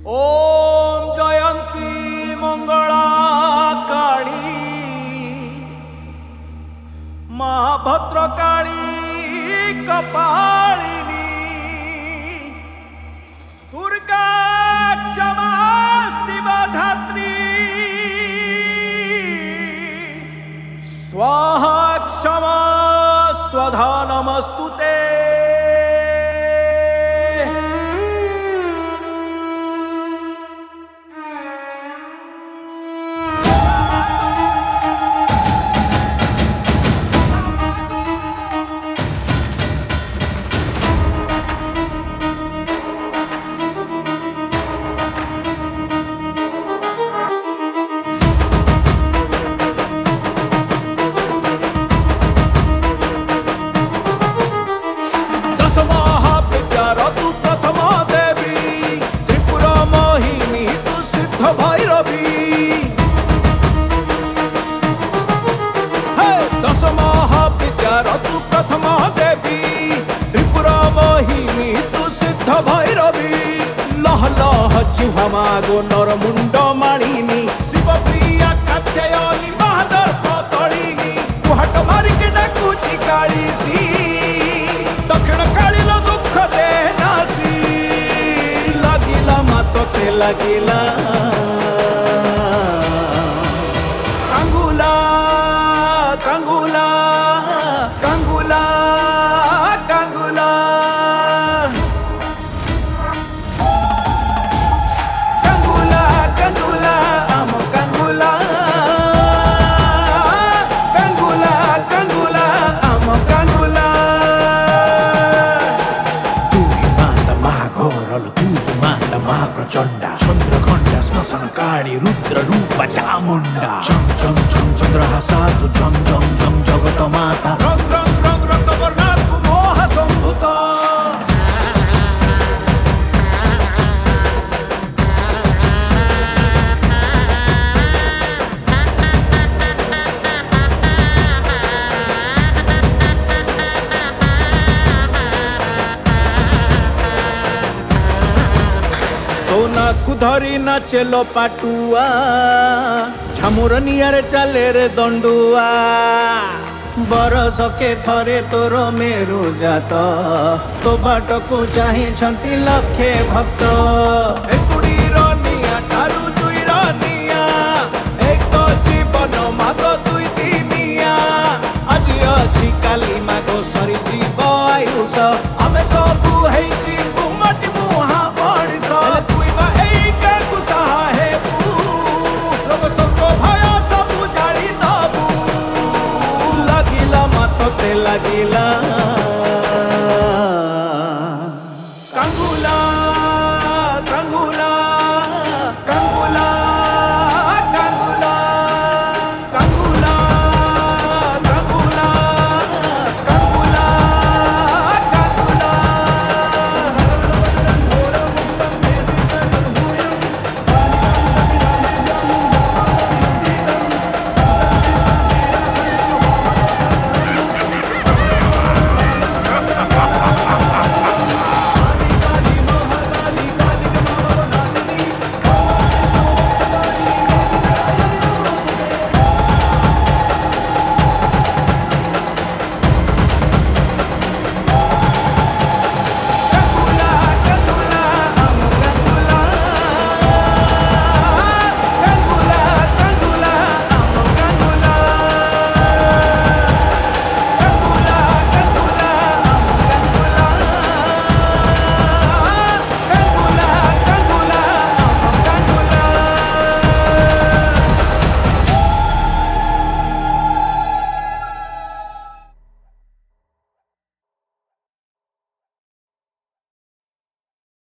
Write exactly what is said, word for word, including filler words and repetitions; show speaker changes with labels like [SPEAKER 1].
[SPEAKER 1] ओम जयंती मंगला काली महाभद्रकाली कपालिनी दुर्गा क्षमा शिवधात्री स्वाहा क्षमा स्वधा नमस्तुते। मागो नर मुंड मालिनी शिवप्रिया कात्यायनी महादर पतलिनी कुहाट मारिके डाकुची कालीसी दक्षिण कालील दुख दे नासी लागिला मातोते लागिला कांगुला कांगुला कांगुला कांगुला प्रचंडा चंद्रखंडा श्मशान काली रुद्र रूप चामुंडा जम जम जम चंद्रहासा तु जम जम जम जगत माता रंग रंग रंग रक्त वर्णा तु मोह संभूत नाकु धरी नाचेलो पाटुआ झामुर नियारे चले रे दंडुआ बरस के थरे तोर मेरु जात तो बाट को चाहे छंती लक्षे भक्त एकुडीर निया ठारू दुईर निया एक तो जीवन माग दुई दिनिया आज अछि काली माग सरी जीव आयुष आमे सबु हेछि गुमटी मुहा मଣିଷ लागिला